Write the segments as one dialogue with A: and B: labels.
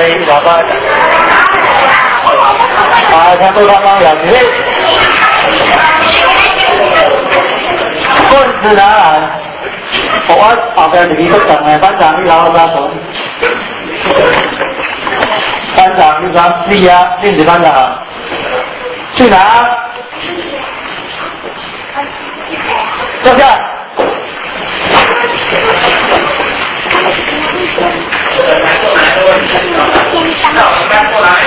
A: 100块。全部帮忙了解。棍子拿来，我后边是2个等的，班长你老三从。班长你讲你啊，你是班长，去拿。坐下。那我们搬过来。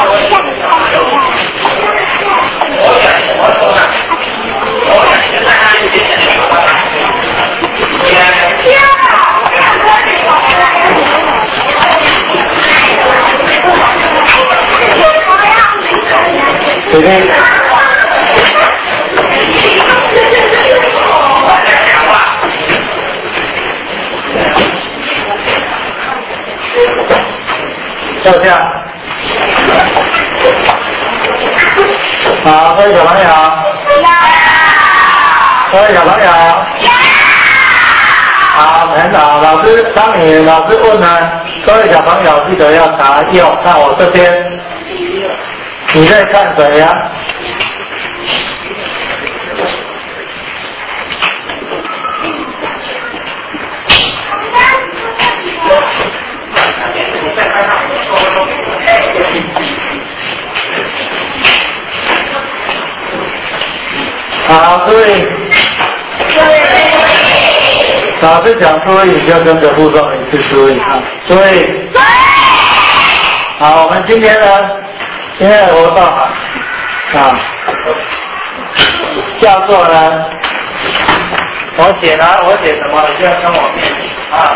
A: 对对。坐下。好，各位小朋友。各位小朋友。好，很好。老师，当你老师问呢，各位小朋友记得要答右，看我这边。你在看谁呀？好，注意。老师讲注意，你就跟着附送一次注意啊！注意。好，我们今天的活动叫做呢，我写什么，你就要跟我念啊。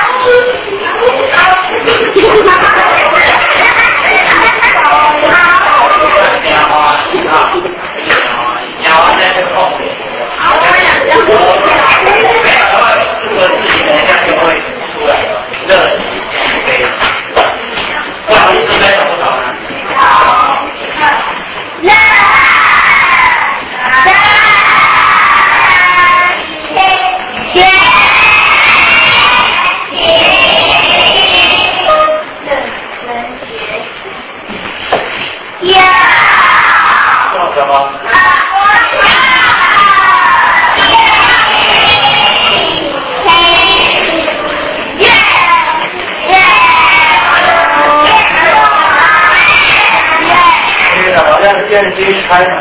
A: 电机开门。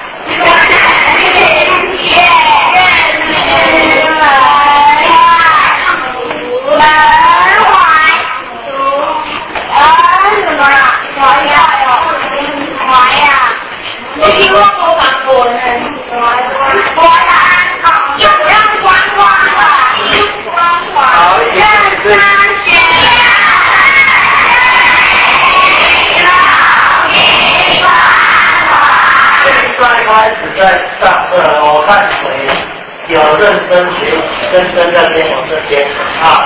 A: 开始在上课了，我看谁有认真学，认真在听我这边啊。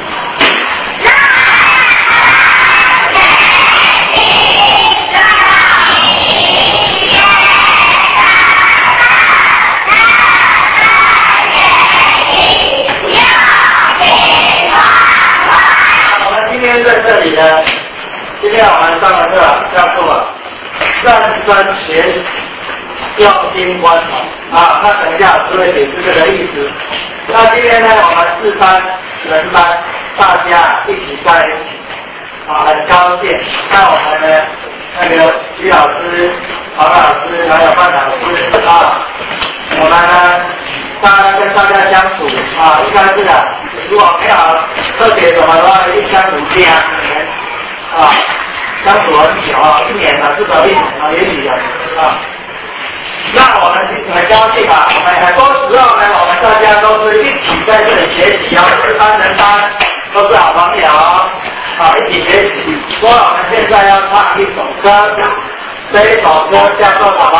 A: 我们今天在这里呢，今天我们上的课叫做认真学习。用心观察啊，那等一下我会解释这个意思。那今天呢，我们4班人班大家一起在一起啊，很高兴。那我们呢，那个徐老师、黄老师还有范老师啊，我们呢，跟大家相处啊，应该是如果没有特别什么的话，一相处2年啊，相处很久1年了，至少1年啊，也许有啊。那我们很高兴啊！我们很多时候呢，我们大家都是一起在这里学习4班人班都是好朋友啊，一起学习。所以我们现在要唱一首歌，这一首歌叫做什么？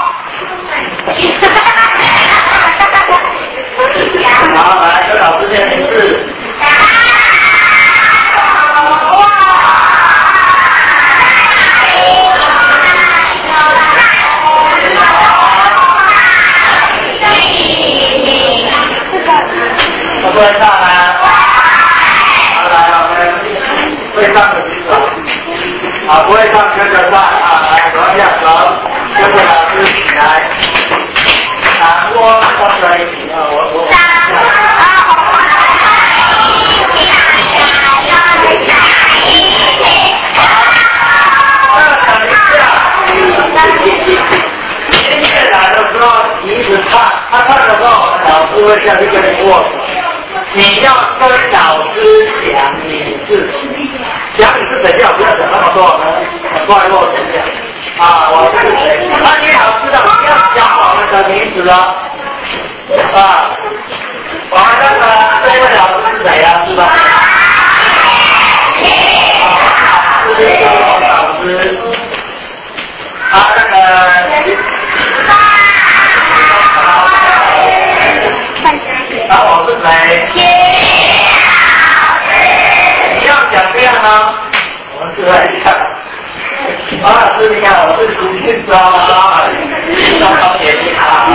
A: 好，来跟老师念名字。会唱呢？好，来，我们会唱的举手。 不会唱跟着唱啊，来手要手，跟着老师起来。我跟着一起啊，我。等一下，音乐来的时候你一直唱，他唱的时候老师会下去跟你握手。你要跟老师讲你是，讲你是谁，老师要讲那么多呢？很快乐怎么样？我是谁？那你老师的不要讲我们的名字了。我们那个这位老师是谁呀？是吧？这个王老师，他那个。我是谁？你要讲这样吗？我们试来一下。王老师，你看，我是古建昭啊，张小姐你好。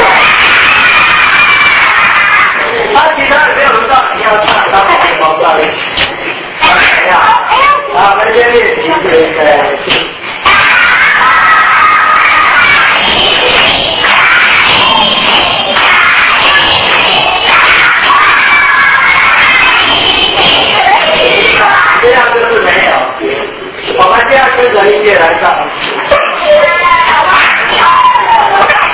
A: 其他的没有轮到你要唱，当然没有到一起。怎么样？我们先练习这个。这样就是没有，我们现在跟着音乐来唱。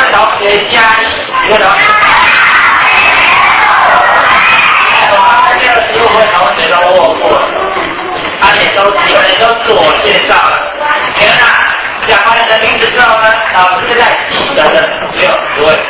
A: 同学加一，一个同学。我刚才这15位同学都问过，有人都自我介绍了。天哪，讲完你的名字之后呢，老师在记得的只有10位。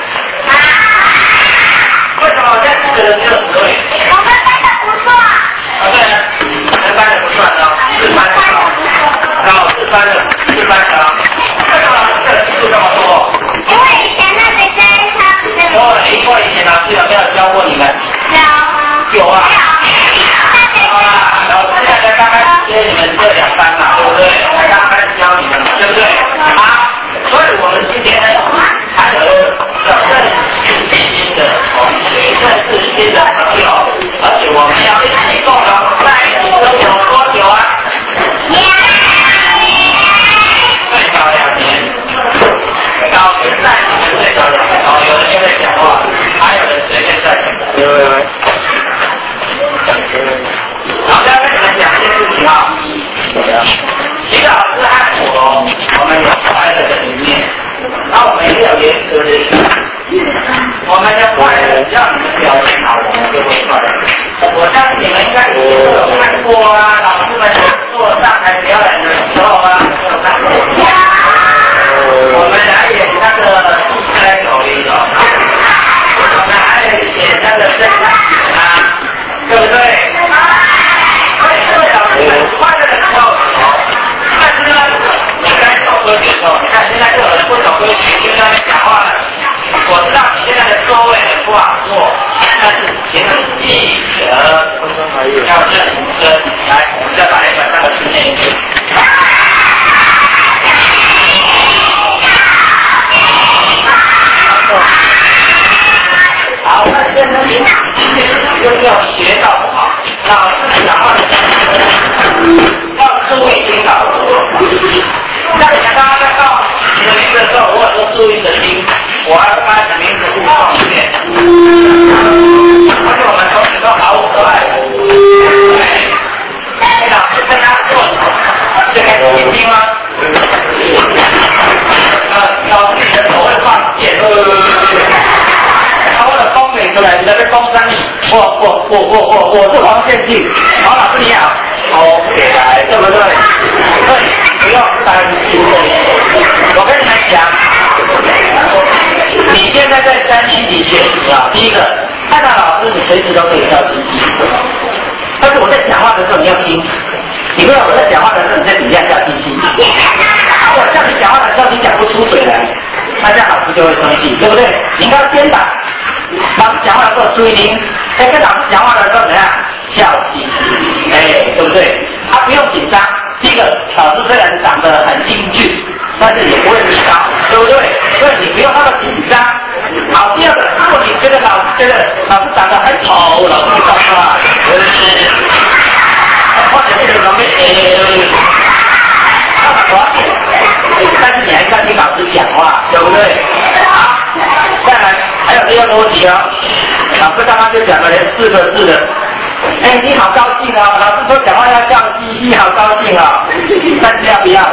A: 为什么我在记得的只有10位？
B: 我们班的不错。
A: 对了，我们班的不算哦，4班的哦，4班的为什么老师的记住这么多？
B: 因为以前那个他不是。
A: 因为以前老师有没有教过你们？有啊。好啦，老师现在刚开始接你们这2班嘛，对不对？才刚开始教你们嘛，对不对？好，所以我们今天呢，还有认识新的同学，认识新的朋友，而且我们要一起共同在一起生活多久啊？最少2年。到现在你们最少2年哦，有人就会讲话，还有人随便在讲。好，再跟你们讲一件事情啊。徐老师和我们有快乐的一面，那我们也有严格的一面。我们的快乐，只要你们表现好，我们就会快乐。我相信你们应该以前都有看过啊，老师们做上台表演的时候啊，都有看过。我们来演那个出来口音哦，我们还演那个正常啊，对不对？快乐的时候，但是呢，你该守规矩的时候，你看现在就有人不守规矩，就在那边讲话了。我知道你现在的座位很不好坐，但是请你记得要认真。来，我们再把那本那个字念一遍。好，那现在您今天又要学到不好，老师讲话的时候要注意听老师。那你看刚刚在报你的名字的时候，如果说注意的听，我还把你的名字互动一遍。而且我们同学都好可爱。对，老师跟他做，这该注意听吗？老师你的手会放箭。我的风美出来，你在这风山，我是黄建进，黄老师你好，OK来，对不对？所以不用担心。我跟你们讲，你现在在3年级学习啊，第一个，看到老师你随时都可以叫机器，但是我在讲话的时候你要听，你不要我在讲话的时候你在底下叫机器，我叫你讲话的时候你讲不出嘴来，那这样老师就会生气，对不对？你应该先打。老师讲话的时候注意听，跟老师讲话的时候怎样笑嘻嘻，对不对？他不用紧张。第一个，老师虽然长得很英俊，但是也不会迷高，对不对？所以你不用那么紧张。好，第二个，如果你觉得老师长得很丑，老师就告诉他，或者是容易但是你还是要听老师讲话，对不对？好，再来，还有第二个问题哦。老师刚刚就讲了连4个字的，你好高兴哦！老师说讲话要叫机器，好高兴哦。但是要不要？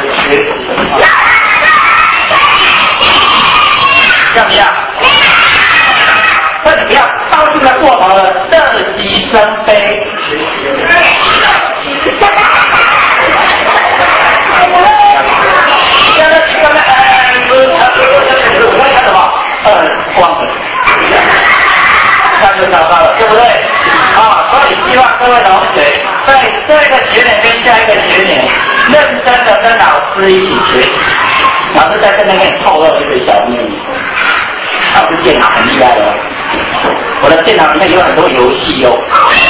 A: 要不要？那你不要高兴的过头了，乐极生悲。光的，那就找到了，对不对？所以希望各位同学在这个学年跟下一个学年，认真的跟老师一起学习。老师在这边给你透露一个小秘密，老师电脑很厉害的，我的电脑里面有很多游戏哦。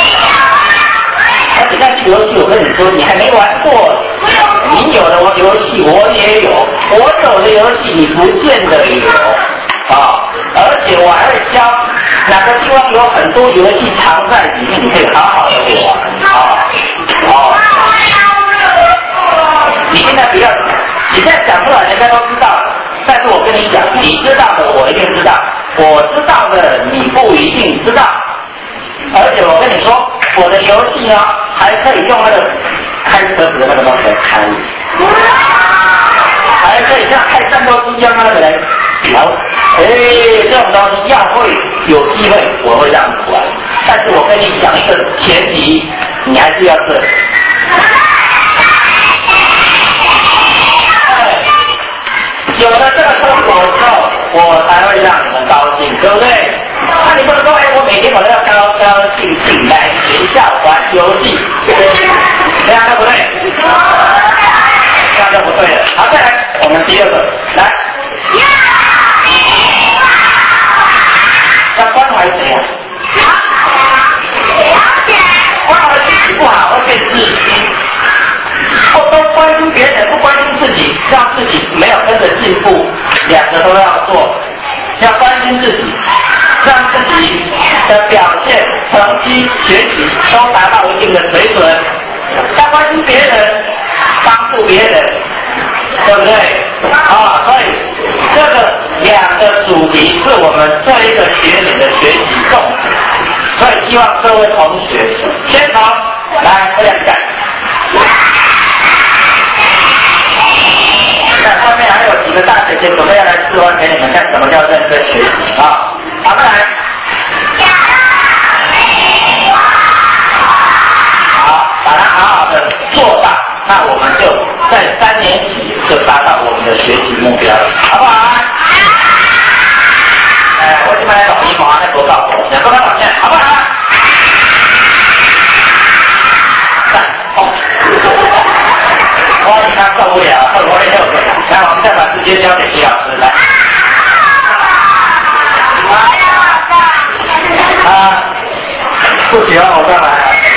A: 而且那些游戏，我跟你说，你还没玩过。你有的游戏我也有，我有的游戏你不见得有。而且我还会教哪个地方有很多游戏藏在里面，你可以好好的玩。你现在不要，你现在讲出来人家都知道，但是我跟你讲，你知道的我一定知道，我知道的你不一定知道。而且我跟你说，我的游戏呢还可以用那个开车子的那个东西来开，还可以像开战斗机一样那个人。 我才会让你们高兴，对不对？那你不能说，哎，我每天我都要高高兴兴来学校玩游戏，这样对不对？这样就不对了。好，再来，我们第二个，来，要关怀谁呀？关怀自己不好，会变自私。都关心别人，不关心自己，让自己没有跟着进步，两个都要做。要关心自己，让自己的表现、成绩、学习都达到一定的水准。要关心别人，帮助别人，对不对？所以这个两个主题是我们这一个学年的学习重点。所以希望各位同学先从来这样干。看外面还有几个大姐姐准备要来示范给你们看什么叫认真学习啊！好，再来。好，把它好好的做到，那我们就在3年级就达到我们的学习目标了，好不好？我今天老姨妈在国告我，两个老师，好不好？我他受不了，我也受不了。来，我们再把时间交给徐老师来。不喜欢我干嘛？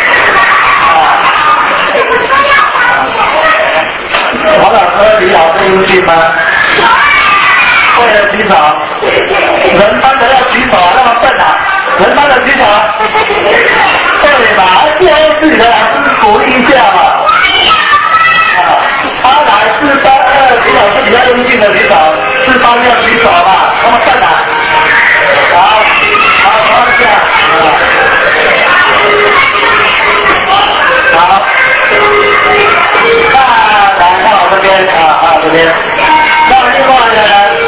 A: 王老师、李老师优秀吗？为了举手，人班的要举手，那么笨啊！人班的举手，对吧？既然自己的老师鼓励一下嘛。他来4、3、2，李老师比较优秀的举手，4、8要举手嘛，那么笨啊！好，放下。好，来看我这边这边，那另外的呢？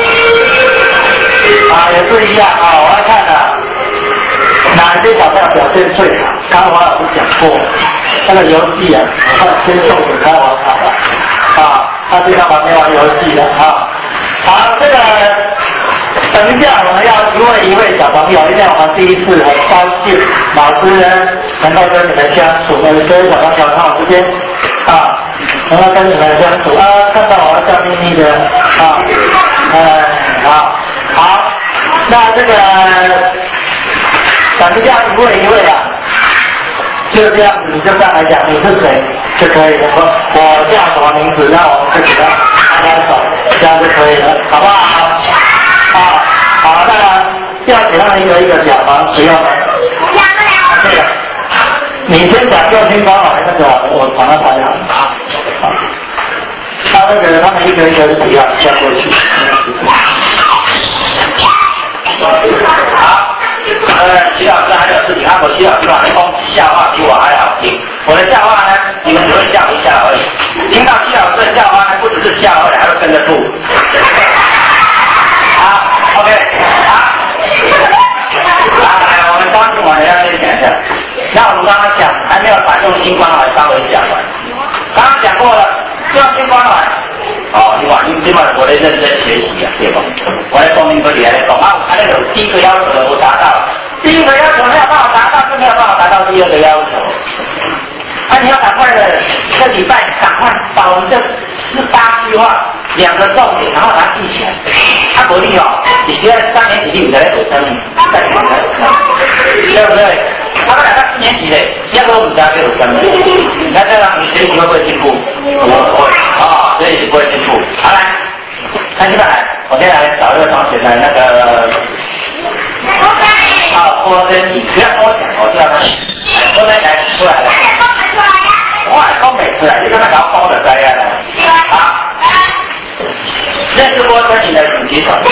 A: 也是一样我要看哪一些小朋友表现最好。刚刚王老师讲过，那个游戏我先送给他玩好了他经常旁边玩游戏的好，这个等一下我们要一位小朋友，因为我们第一次很高兴老师呢能够跟你们相处，所以小朋友看我这边能够跟你们相处看到我笑眯眯的好，那这个等一下一位就这样子，你就上来讲你是谁就可以了。我叫什么名字，让我们自己的拍拍手，这样就可以了，好不好？好，那要给他们一个讲吗？不用了。这个，你先讲右心光来那个，我把它拍好。那个他们一个不要这样过去。好。徐老师还有事情，我徐老师的风笑话比我还好听。我的笑话呢，你们只会笑一笑而已。听到徐老师的笑话呢，不只是笑而已，还会跟着吐。好 ，OK， 来，我们高兴完了要先讲一下。那我们刚刚讲还没有把用心关怀稍微讲完。刚刚讲过了，用心关怀。你话你嘛我在认真学习对不？我在光明科里来讲那个第一个要求我达到，第一个要求没有办法达到，就没有办法达到第二个要求。你要赶快的，这礼拜赶快把我们这18句话2个重点，然后把它记起来。不利你学在3年级你才来读生命，对不对？他们2个4年级的，要不我们家就有生命。那这样你学习会不会进步？不会学习不会进步。好来，看现在来，我先来找一个同学来那个。郭真你不要跟我讲，我知道他。郭真来出来了。我讲没出来，你看他搞包的在啊。好，认识郭真你的主题团。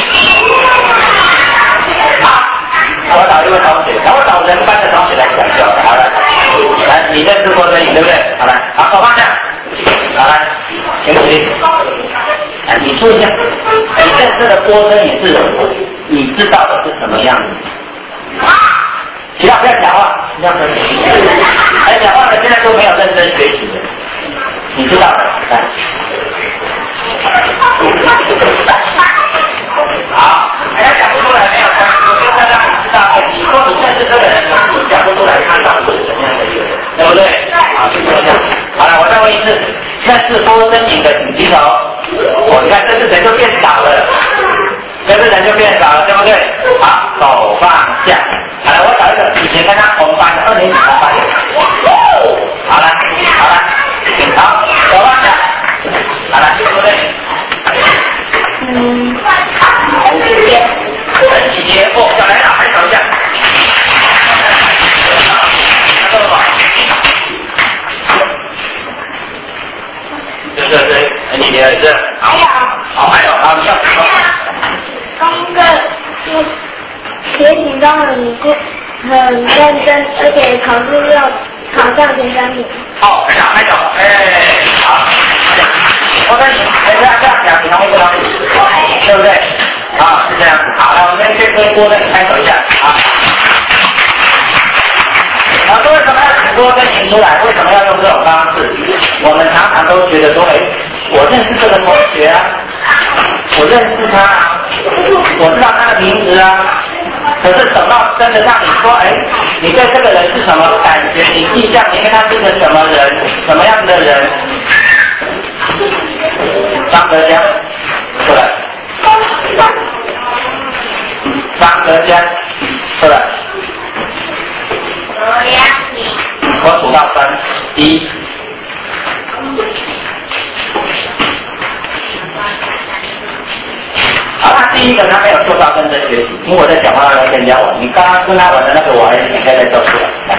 A: 我找一位同学，然后找人班的同学来讲就好了。来，你认识郭真你对不对？好来，好，手放下。好来，请起立。你说一下，你认识的郭真也是你知道的是什么样子？其他不要讲话，这样可以。讲话的现在都没有认真学习的，你知道的。来，好， 身影的请举手。哦，你看这次人就变少了，这次人就变少了，对不对？好，手放下。好了，我找一个以前跟他同班的2年级同班的。好了，好了，好，手放下。好了，对不对？陈启杰，哦，小来了，还找一下。这么好。对，陈启杰也是。好，好，还有，好，你要什么？
B: 刚刚就学习中很认真，而且考试又考上前3名。
A: 好，还有，好，我跟你这样讲，你能会不能？对不对？啊，是这样子。好了，我们先跟郭跟你拍手一下啊。各位什么要请郭跟您出来？为什么要用这种方式？我们常常都觉得说，我认识这个同学啊，我认识他啊，我知道他的名字啊。可是等到真的让你说，你对这个人是什么感觉？你印象里面他是个什么人？什么样的人？张德江，出来。张德江，出来。我数到3，1。好，那第一个他没有做到认真学习，因为我在讲话要跟人家玩。你刚刚跟他玩的那个我还应该再做出来。来，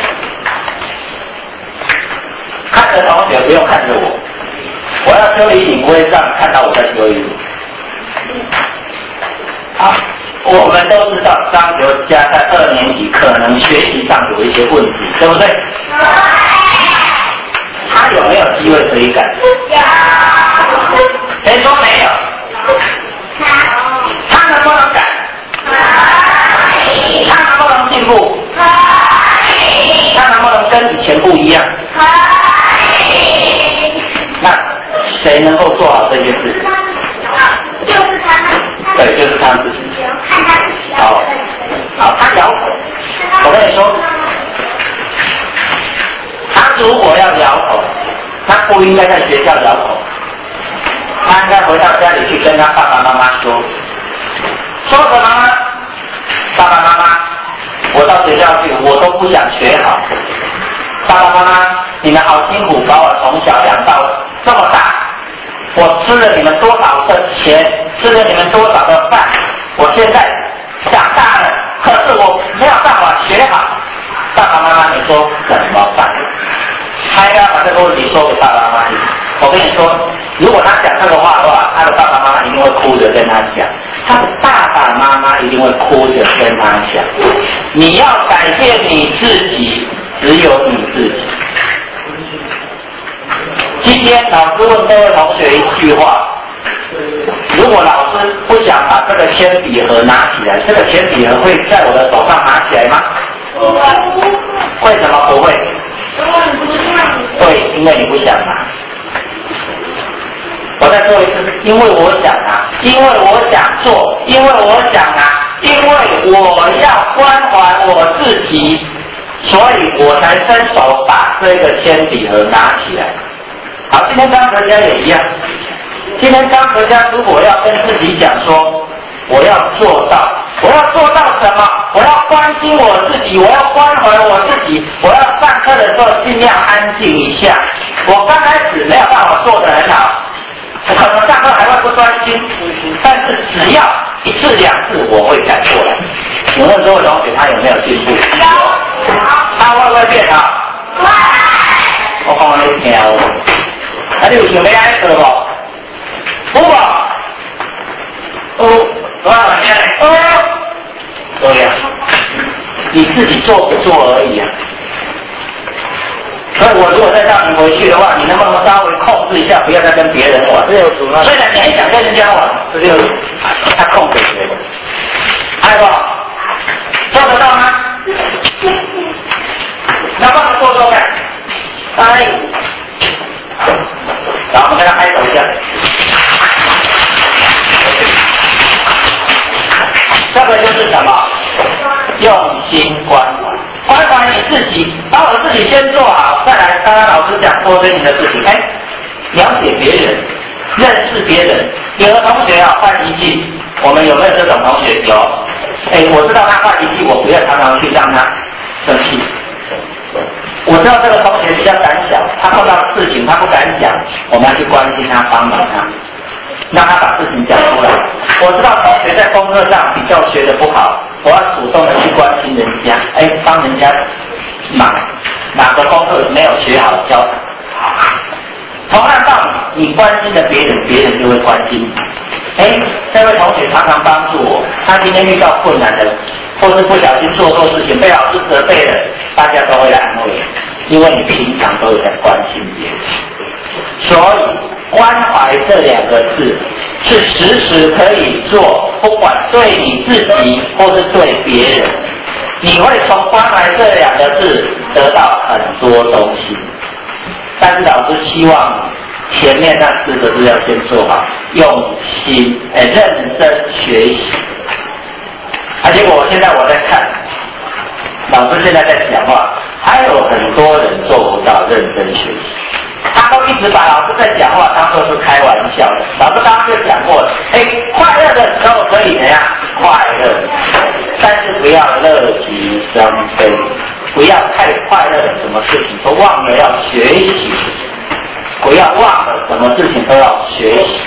A: 看着同学不用看着我，我要修理你不会让看到我在修理你。好，我们都知道张刘家在2年级可能学习上有一些问题，对不对？他有没有机会可以改？有。谁说没有？他能不能改？他能不能进步？他能不能跟以前不一样？那谁能够做好这件事？
B: 就是他。
A: 对，就是他自己。好，他摇头。我跟你说，他如果要摇头，他不应该在学校摇头，他应该回到家里去跟他爸爸妈妈说。说什么呢？爸爸妈妈，我到学校去，我都不想学好。爸爸妈妈，你们好辛苦，把我从小养到这么大，我吃了你们多少的钱，吃了你们多少的饭，我现在长大了，可是我没有办法学好。爸爸妈妈，你说怎么办？他应该把这个问题说给爸爸妈妈听。我跟你说，如果他讲这个话的话，他的爸爸妈妈一定会哭着跟他讲，他的爸爸妈妈一定会哭着跟他讲，你要改变你自己，只有你自己。今天老师问各位同学一句话，如果老师不想把这个铅笔盒拿起来，这个铅笔盒会在我的手上拿起来吗？不会。为什么不会？对，因为你不想拿。我再说一次，因为我想拿，因为我想做，因为我想拿，因为我要关怀我自己，所以我才伸手把这个铅笔盒拿起来。好，今天张德江也一样。今天张德江如果要跟自己讲说，我要做到什么？我要关心我自己，我要关怀我自己，我要上课的时候尽量安静一下。我刚开始没有办法做得很好，可能上课还会不专心，但是只要1次2次，我会改过来。请问各位同学，他有没有进步？有。他会不会变好？会。我讲你听哦，那你有想要爱做不？有无？有。多少钱呢？对呀，你自己做不做而已啊。所以我如果再让你回去的话，你能不能稍微控制一下，不要再跟别人玩？虽然你很想跟人家玩，这就他控制学的。还有做得到吗？能不能做做看？然后我们跟他拍手一下。这个就是什么？用心关怀你自己，把我自己先做好，再来刚刚老师讲多跟你的事情。 了解别人，认识别人。有的同学啊坏脾气，我们有没有这种同学？有。我知道他坏脾气，我不要常常去让他生气。我知道这个同学比较胆小，他碰到事情他不敢讲，我们要去关心他，帮忙他，让他把事情讲出来。我知道同学在功课上比较学得不好，我要主动的去关心人家，帮人家忙，哪个功课没有学好教他。同样道理，你关心了别人，别人就会关心你。这位同学常常帮助我，他今天遇到困难的，或是不小心做错事情被老师责备了，大家都会来安慰，因为你平常都有在关心别人。所以关怀这2个字是时时可以做，不管对你自己或是对别人，你会从关怀这2个字得到很多东西。但是老师希望前面那4个字要先做好，用心认真学习。结果现在我在看老师现在在讲话，还有很多人做不到认真学习，他都一直把老师在讲话当作是开玩笑的。老师刚刚就讲过了，快乐的时候可以怎样快乐，但是不要乐极生悲，不要太快乐的什么事情都忘了要学习，不要忘了什么事情都要学习。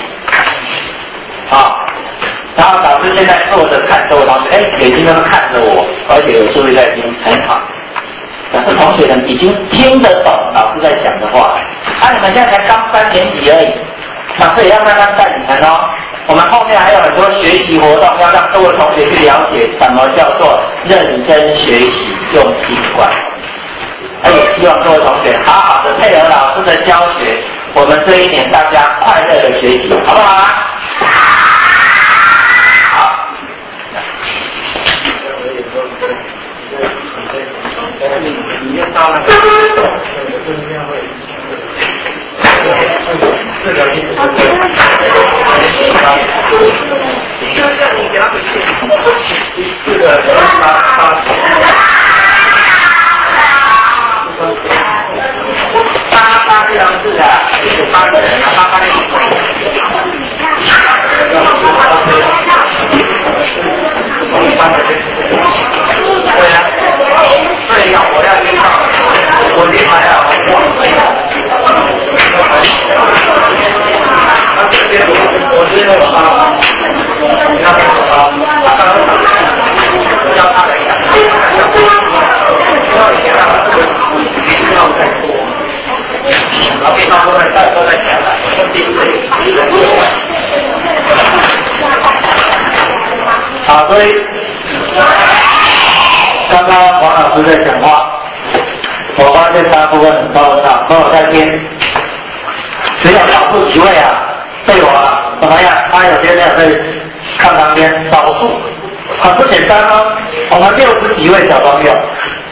A: 然后老师现在坐着看着我，老师眼睛都是看着我，而且有注意在听，很好。但是同学们已经听得懂老师在讲的话，你们现在才刚3年级而已，老师也要慢慢带你们哦。我们后面还有很多学习活动，要让各位同学去了解什么叫做认真学习，用心关怀。而且希望各位同学好好的配合老师的教学，我们这1年大家快乐的学习，好不好啊？
C: 你要到那个这个你给他回去。这个八这样子的，8个人，8个人。对呀，对呀，我要遇到，我立马要这边我这边有包，那边有包，叫他来讲，要以前要再多，然后平常都在讲了，所以刚刚黄老师在讲话，我发现大部分很高尚，都有在听，只有少数几位对我怎么样？他有些没有在看旁边，少数很不简单哦。我们60几位小朋友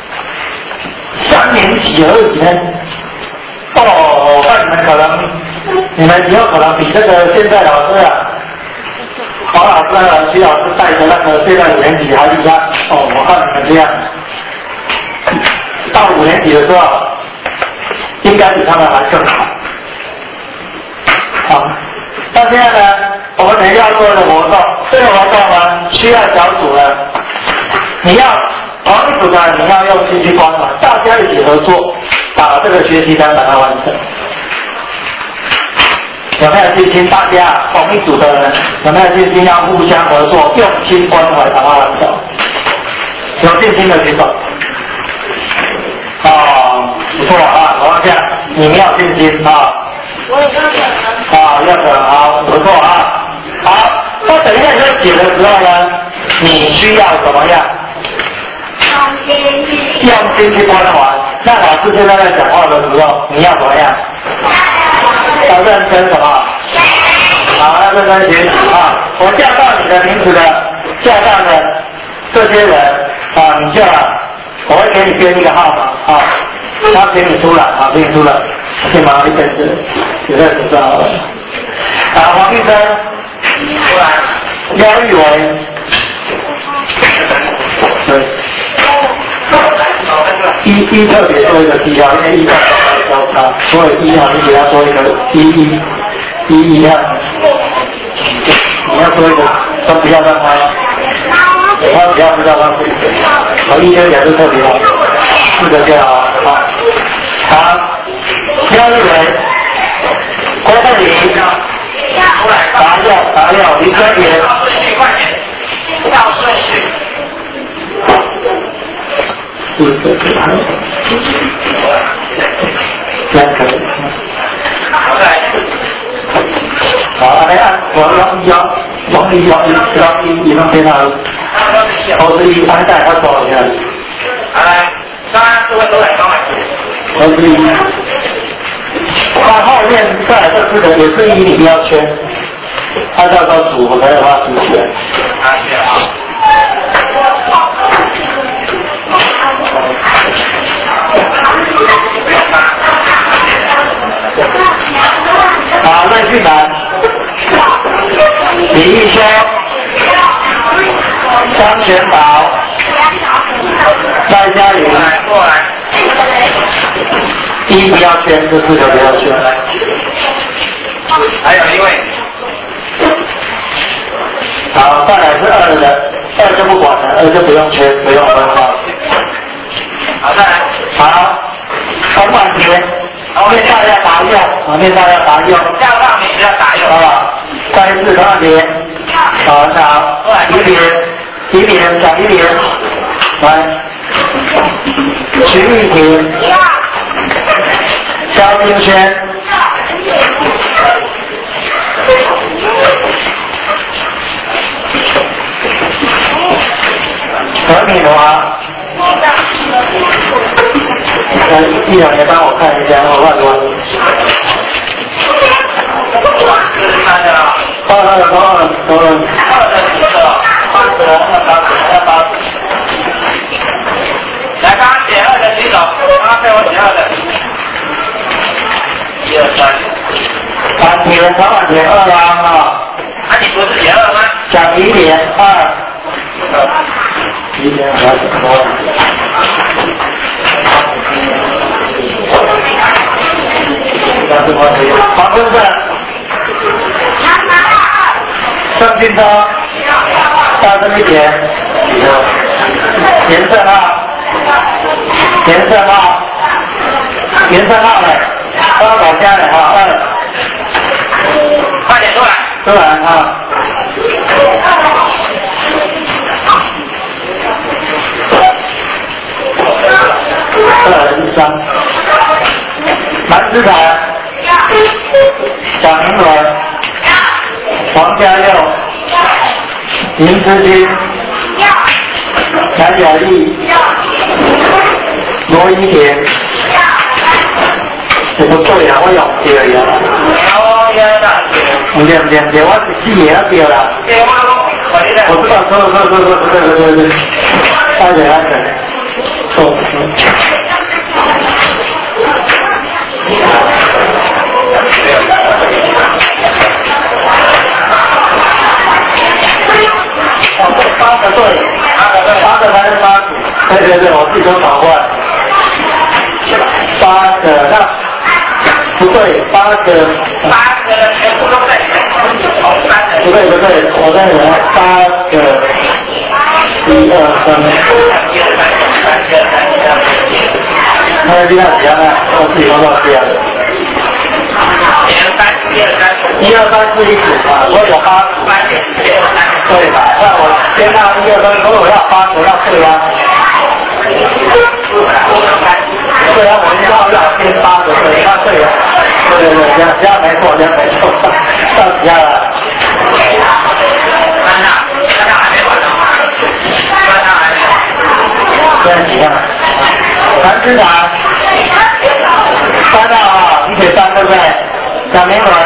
C: ，3年级而已呢。那你们以后可能比这个现在老师黄老师徐老师带的那个现在5年级还厉害我看你们这样，到5年级的时候，应该比他们还更好。那现在呢，我们等一下做的活动，这个活动呢需要小组呢，你要同一组呢，你要用心去关怀，大家一起合作，把这个学习单把它完成。有没有信心？大家同一组的人有没有信心？要互相合作，用心关怀把它完成。有信心的举手。不错我看你们要信心
B: 我有个可能。
A: 要可能不错好，那等一下在写的时候呢，你需要怎么样？用心去关怀。那老师现在在讲话的时候，你要怎么样？要认真什么？要认真学习我叫到你的名字的，叫到的这些人你就我会给你编一个号码他给你出来给你出来，先把一本子写在纸上好了。黄玉生出来，廖玉文，对，一特别做一个提要，因为1
C: 交叉，所以一啊，你给他说一个一啊，你要说一个，都不要让他不要知道他是，一跟2是特别好，4个就好，好，第2人，郭凤玲，答六，林春莲，
A: 照顺序。
C: 4个是好，3个。好，来按往一弄偏他，都是1，安带他多少钱？
A: 来，3、4位都来帮忙。
C: 都是1。他后面再来这4个也是1，你不要圈，按照个组合才有办法出现。好，那去哪？李玉修、张全宝、赖嘉玲，
A: 过来。
C: 1不要圈，这4个不要圈。
A: 还有1位。
C: 好，再来是2的，2就不管了，2就不用圈，不用分号。
A: 好，再来。
C: 好，洪婉田，面上要答右，面上要答右。
A: 向上名字要打右。
C: 啊，再1次洪婉田。好，一连讲一连，来，徐玉婷，肖金轩，何敏华，一两年帮我看一下，我乱乱。2的
A: 来，刚刚写2的举手，刚刚被我写2的。1、2、3。
C: 黄田2啦，
A: 你不是写2吗？
C: 蒋怡莲2。怡莲还要怎么？黄坤胜。郑俊超，大声一点。颜色号嘞，帮我搞下来哈，2。
A: 快点出来。
C: 出来啊。2、13。蓝之凯，蒋明伦。黄家佑、林之君、谭雅丽、罗一田，怎么对啊？我用对呀。唔对，我字也要对啦。我知道，对，安全，错。8个对，8个才是8组。对，我自己都搞混。8个，那不对，8个
A: 全部都对。
C: 不对，我在8个，1、2、3。那这样几样呢？我自己都忘记了。1、2、3是一组嘛，所以有8组。对吧？那我先让1、2、3，如果我要8，我要对啊。对啊，我要先8个对，那对啊。对，这样没错，到几样了？
A: 3号还没完呢。
C: 现在几样？蓝之南，3号啊，你写3对不对？蒋明伦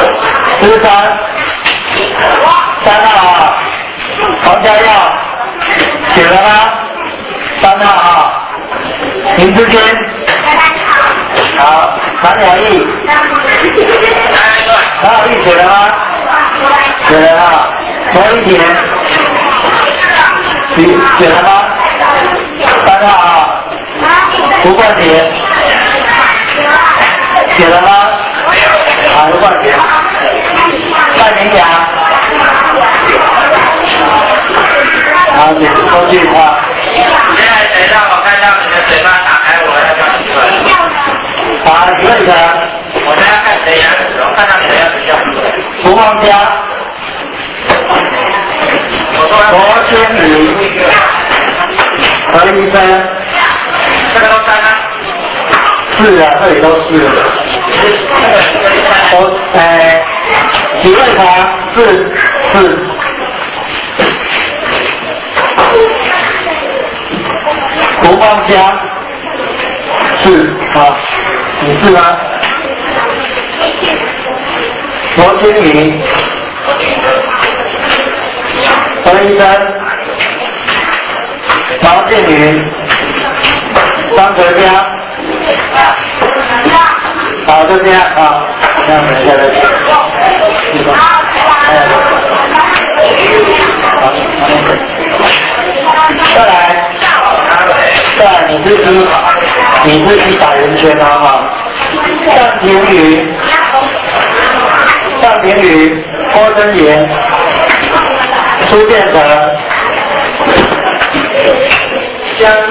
C: ，13。3号啊，黄家耀，写了吗？3号啊，林志坚，好，谭雅丽，谭雅丽写了吗？写了啊，罗一田，写了吗？3号啊，胡冠杰， 在名扬。好，你说句话。
A: 现在谁让我看到你的嘴巴打开，我要叫你问。
C: 好，问的。
A: 我现在看谁牙齿，我看到你的牙齿叫。
C: 涂梦佳。罗千里。何医生。
A: 这个都三啊。
C: 是啊，这里都是。几位他？是。胡芳佳。是啊，你是吗？罗千里。何医生。毛建云。张哲佳。好，就这样啊，这样等一下再见。再来，你是去打圆圈啊哈。尚庭宇，郭真言，苏建成，江。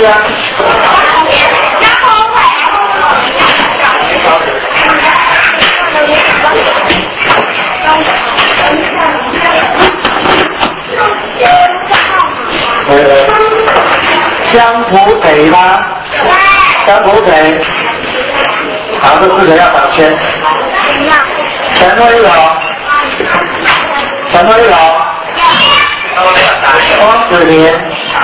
C: 江浦北吗？江浦北。好，这4个要打圈。陈瑞楼。汪子莲。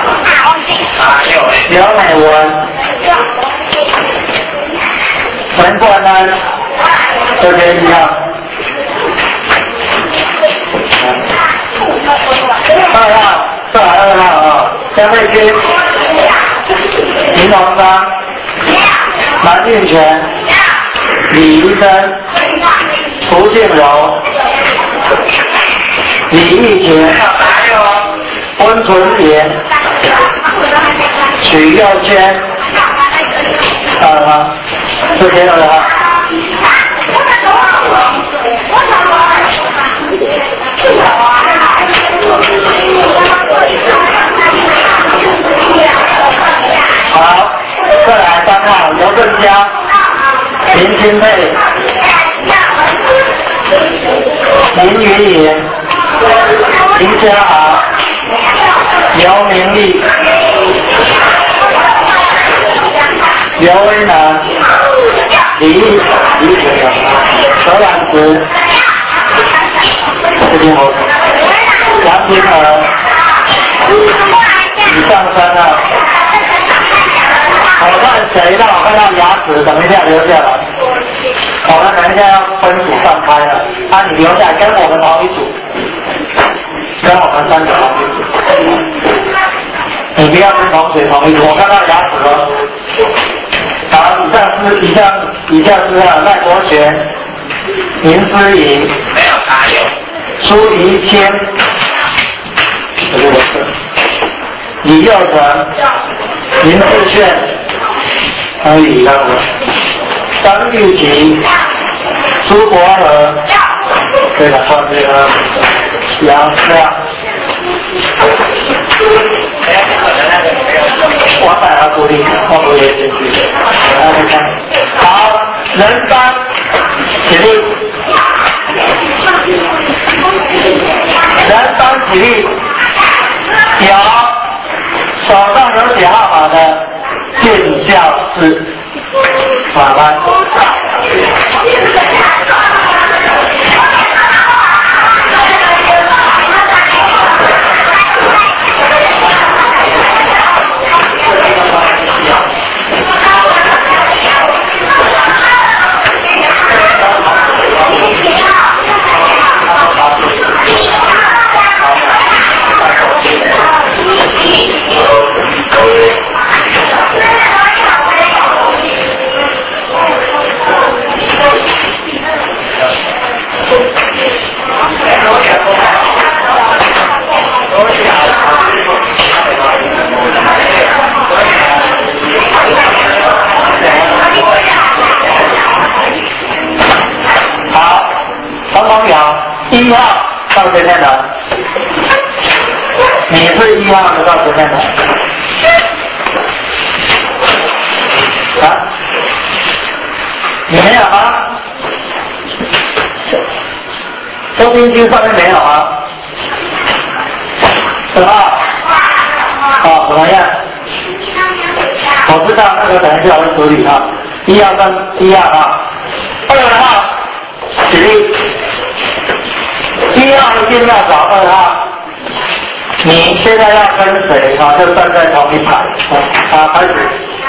C: 刘美文。陈冠安。这边一样。2号啊，江慧君。林鸿章。蓝运泉。李医生。涂静柔。李义杰。温纯莲。许佑轩。到了吗？这些了吗？好，再来3号刘振佳、林金佩、林云颖、林家豪、刘明丽、刘威南、李何婉慈、这边我杨平儿，以上3号。我看谁让我看到牙齿，等一下留下来。我们等一下要分组上开了，你留下来跟我们同一组，跟我们3个同一组。你不要跟同学同一组，我看到牙齿了。好，以下是赖国权、林思颖、
A: 没有查有。
C: 苏怡谦、李佑成、林志炫、张玉琪、苏国和，对了，放这个杨亮。我摆了鼓励，我不也进去。来看，好，人班起立，人班起立，有手上有写号码的进教室，法班。 前面的？你是1号的到前面的？啊？你没有吗？收音机上面没有吗？2号。好，怎么样？我知道那个等一下我会处理啊。1号跟1号啊。2号，起立。1号一定要找2号。你现在要跟谁啊？就站在同一排。开始。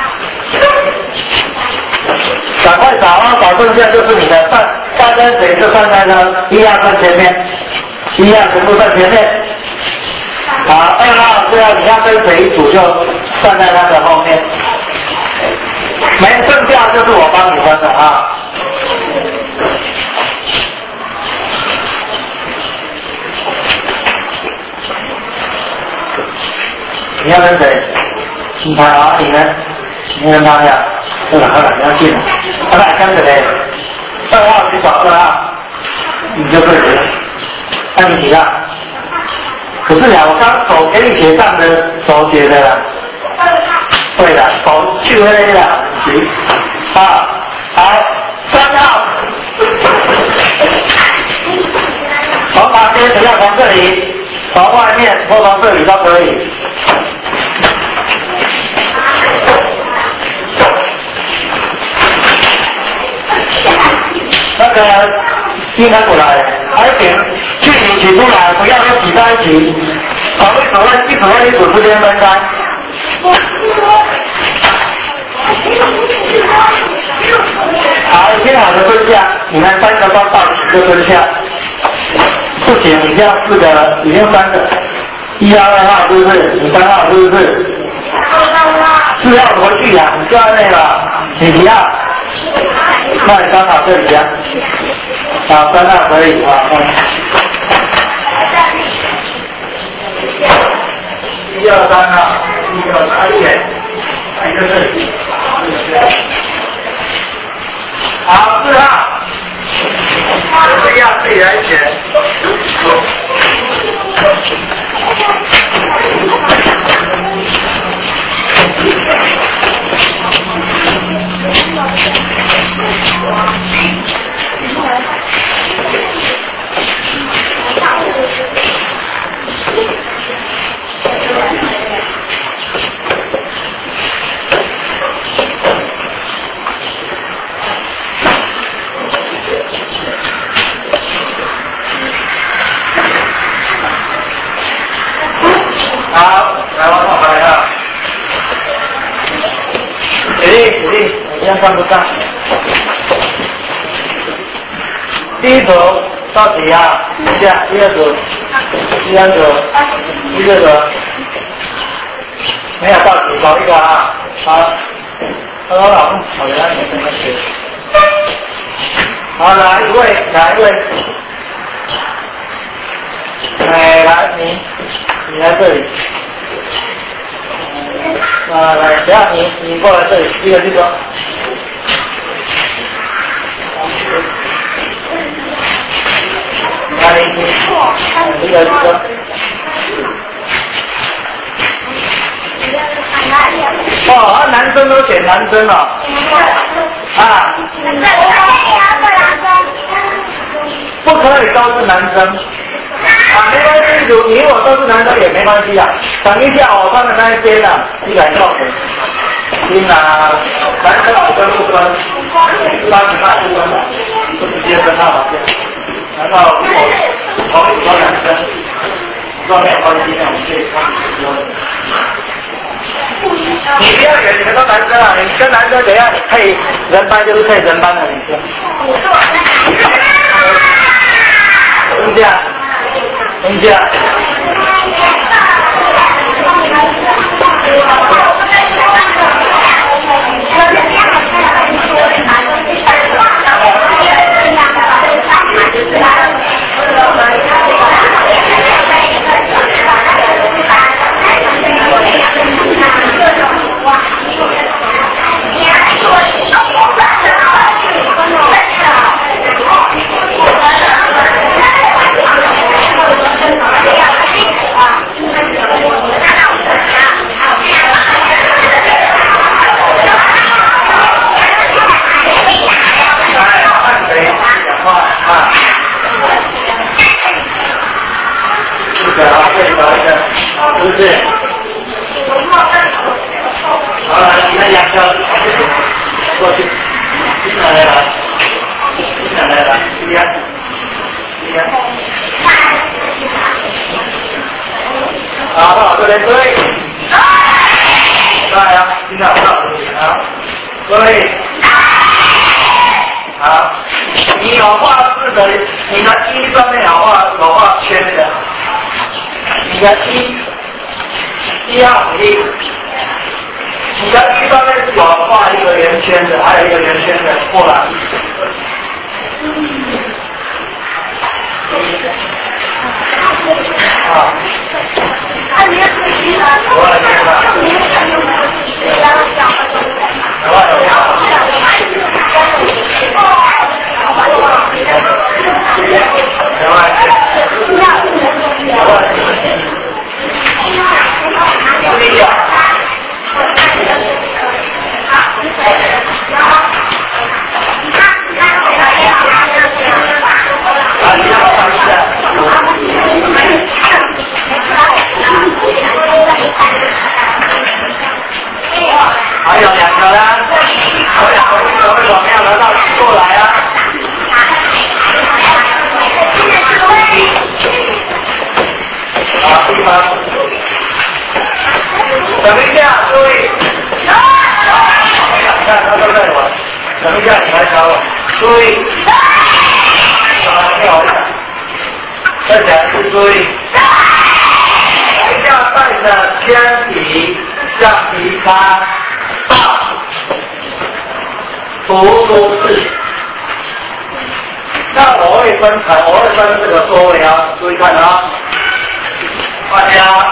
C: 赶快找啊！保证下就是你的站跟谁就站在那1号跟前面，1号全部在前面。好，2号是要你要跟谁一组就站在他的后面。没剩下就是我帮你分的啊。你要跟谁？你看啊，你呢？你跟他呀？喝了，你要进。他俩跟谁？2号去找2号，你就对了。那你几个？可是呀，我刚手给你写上的，手写的啦。对的，手去黑的。行。好，3号。从旁边不要从这里，从外面或从这里都可以。那个应该过来，而且距离取出来，不要又挤在一起。手一组和一组之间分开。好，听好的蹲下，你们3个都到齐就蹲下。不行，你这样4个了，已经3个。1号、2号是不是？你3号是不是？4号回去呀，你就在内了。你几号？那你3号这里呀。好，3号可以啊。1、2、3号，1、2、3点，一个这里。好，4号，这样自己来选。好，来往上来啊！起立，我这样看不上。第一组到底啊？第二组，第3组，第4组，没有到底，搞一个啊！好，老公，好的，你跟他学。好，哪一位？来，你来这里。来，等下你过来这里，一个去说。来，你一个去说。哦，男生都选男生了。啊。不可以都是男生。没关系，你我都是男生也没关系啊。等一下，我放在那一边啊，你来告诉你啊，男生不分不分，不分的，就直接跟他好像。然后我同一组男生，说没有关系，那我们可以看你不要选你们都男生啊，你跟男生怎样配人班就是配人班的女生。等一下。
A: 好了，你们两个过去，进来了，进来了，一样，一样。好，这边对。来啊，听到啊，对。好，你有画字的，你的一上面有画圈的，你的一号比例，你的一上面是有画一个圆圈的，还有一个圆圈的过来。啊。我来听了。还有两个呢，还有两个一个会怎么样的？到过来啊！好，地方。等一下，注意。看他都在玩。等一下，你来找我。注意。跳一下。再讲一次，注意。一下带着铅笔、橡皮擦到图书室。那我会分这个座位啊，注意看啊，大家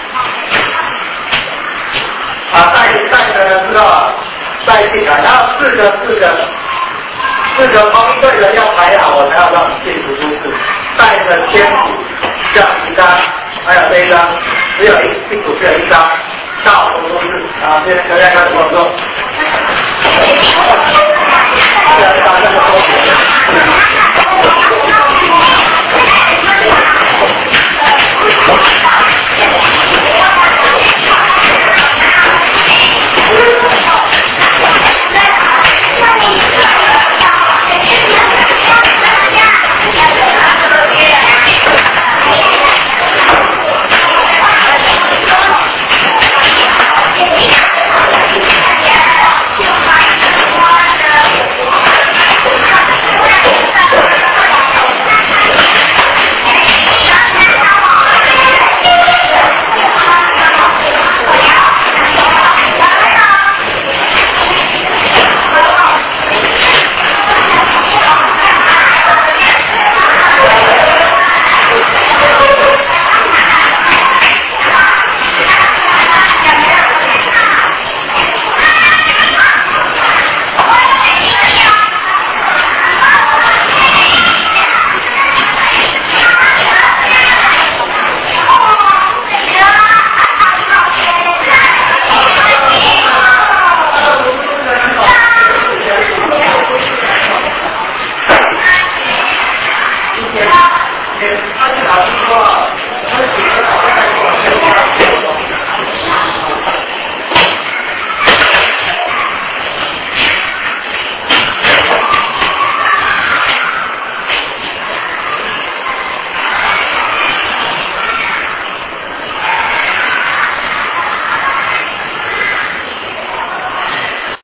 A: 带着知道带进来，然后四个同一队的要排好，我才要让你进图书室，带着铅笔、橡皮擦，还有这一张，只有一组，只有一张，到图书室啊，现在大家开始工作。